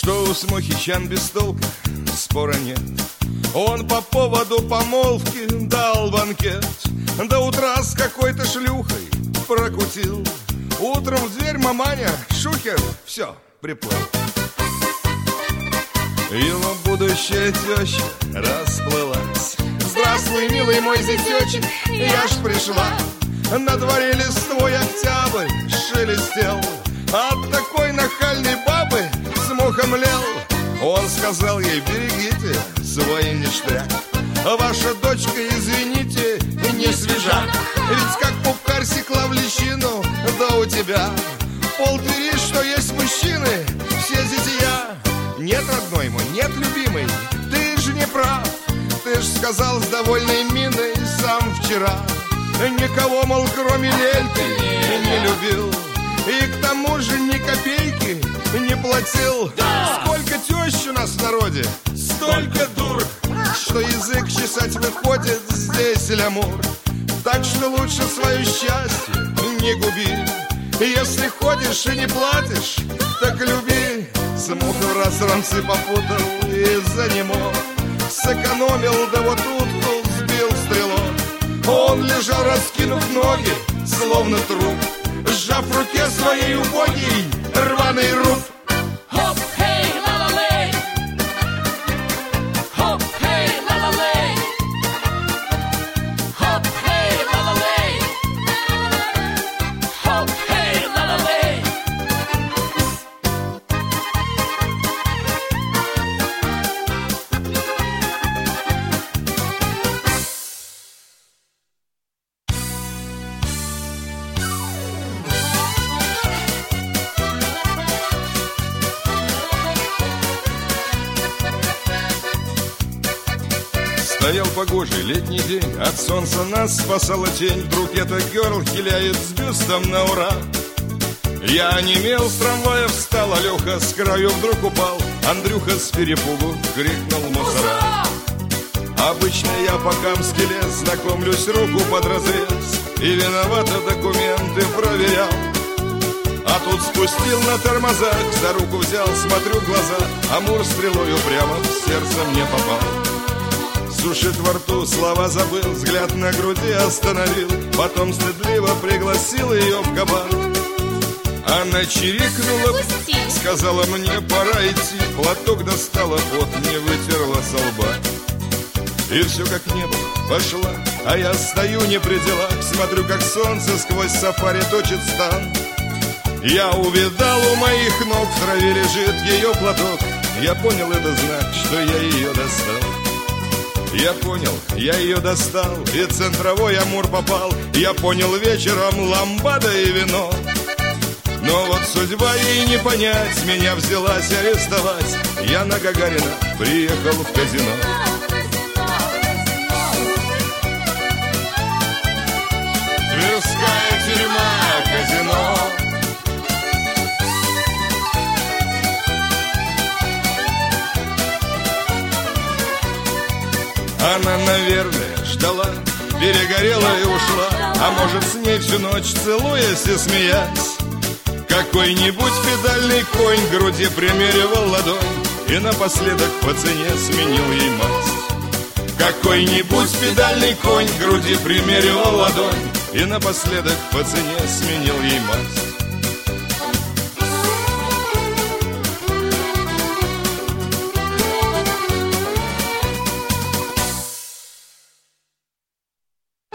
что у Смухичан без толка спора нет. Он по поводу помолвки дал банкет, до утра с какой-то шлюхой прокутил. Утром в дверь маманя, шухер, все, приплыл. Его будущая теща расплылась. Здравствуй, милый мой зятечек, я ж пришла. На дворе листвой октябрь шелестел, от такой нахальной бабы Смуха млел. Он сказал ей: берегите свой ништяк, ваша дочка, извините, не свежак. Ведь как пупкарь секла в лещину, да у тебя пол Твери, что есть мужчины, все зятья. Нет, родной мой, нет, любимый, ты же не прав. Ты ж сказал с довольной миной сам вчера: никого, мол, кроме Лельки не любил, и к тому же ни копейки не платил. Сколько тещ у нас в народе, столько дур, что язык чесать выходит здесь лямур. Так что лучше свое счастье не губи. Если ходишь и не платишь, так люби. Смуха в раз рамцы попутал и за него сэкономил, да вот утку сбил стрелок. Он лежал, раскинув ноги, словно труп, сжав в руке своей убогий рваный руб. Хоп, хей, ла-ла-лей! Хоп, хей, ла-ла-лей! Хоп, хей, ла-ла-лей! Хоп, хей, ла-ла-лей! Стоял погожий летний день, от солнца нас спасала тень. Вдруг эта герл хиляет с бюстом на ура. Я онемел, с трамвая встал, Алёха с краю вдруг упал. Андрюха с перепугу крикнул: мусора! Обычно я по Камски лез, знакомлюсь, руку под разрез, и виновато документы проверял. А тут спустил на тормозах, за руку взял, смотрю в глаза, Амур стрелою прямо в сердце мне попал. Сушит во рту, слова забыл, взгляд на груди остановил, потом стыдливо пригласил ее в кабак. Она чирикнула, сказала: мне пора идти, платок достала, пот не вытерла со лба. И все как небо пошла, а я стою не при делах, смотрю, как солнце сквозь сафари точит стан. Я увидал, у моих ног в траве лежит ее платок. Я понял, это знак, что я ее достал. Я понял, я ее достал, и центровой Амур попал. Я понял, вечером ламбада и вино. Но вот судьба ей не понять, меня взялась арестовать. Я на Гагарина приехал в казино. Тверская тюрьма, казино. Она, наверное, ждала, перегорела и ушла. А может, с ней всю ночь целуясь и смеясь, какой-нибудь педальный конь к груди примеривал ладонь и напоследок по цене сменил ей масть. Какой-нибудь педальный конь к груди примеривал ладонь и напоследок по цене сменил ей масть.